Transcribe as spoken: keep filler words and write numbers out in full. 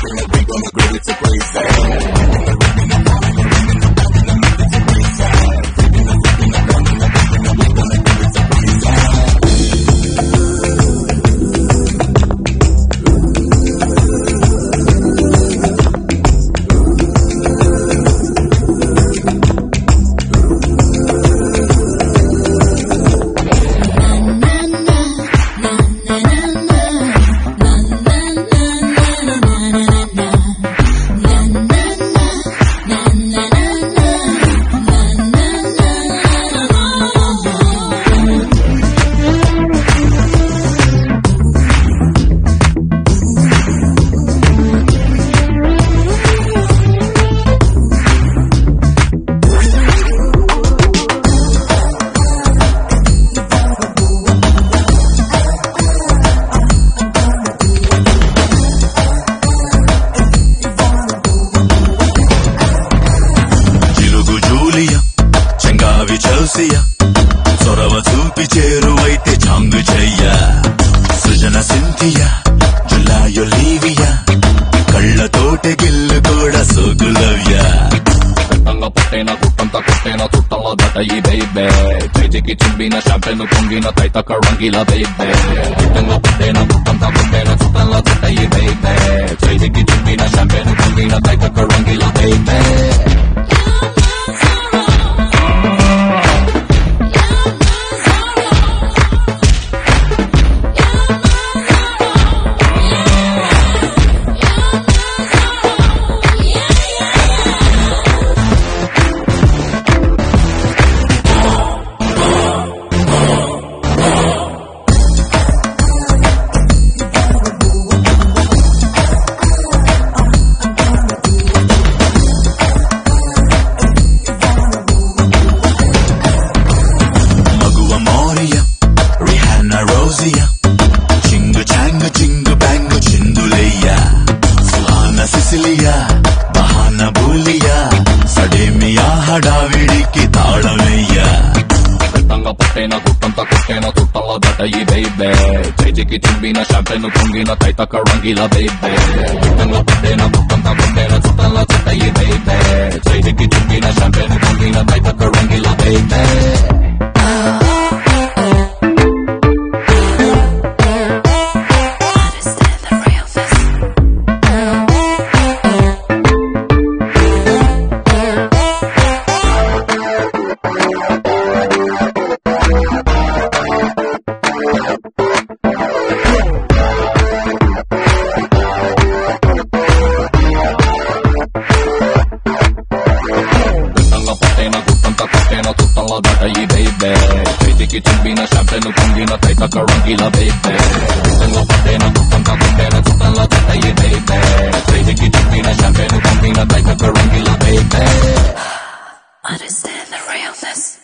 చొరవ చూపి చేరువైతే చాంగు చెయ్య సృజన సింథియా జులాయొలీవియా కళ్ళతోటే గిల్లు కూడా సోకులవ్య పెట్టంగా పుట్టేన గుట్టంతా కొట్టేన చుట్టంలో దటయి బేబే చేతికి చుంబిన షాంపెన్ పొంగిన తైతక రంగిల బేబే పెట్టంగా పుట్టేన గుట్టంతా కొట్టేన చుట్టంలో దటయి బేబే చేతికి చుంబిన షాంపెన్ పొంగిన తైతక రంగిల బేబే చింగు చాంగు చింగు బ్యాంగు చిందులయ్యా సుహాన సిసిలియా బహాన బూలియా సడేమియా హడావిడికి తాళమయ్యా పెట్టంగా పుట్టేన గుట్టంతా కొట్టేన చుట్టంలో దటయి బేబే చేతికి చుంబిన షాంపెన్ పొంగిన తైతక రంగిల బేబే పెట్టంగా పుట్టేన గుట్టంతా కొట్టేన చుట్టంలో దటయి బేబే చేతికి చుంబిన షాంపెన్ పొంగిన తైతక రంగిల బేబే చుట్టంలో దటయి బేబే చేతికి చుంబిన షాంపెన్ పొంగిన తైతక రంగిల బేబే పెట్టంగా పుట్టేన గుట్టంతా కొట్టేన చుట్టంలో దటయి బేబే చేతికి చుంబిన షాంపెన్ పొంగిన తైతక రంగిల బేబే Understand the realness.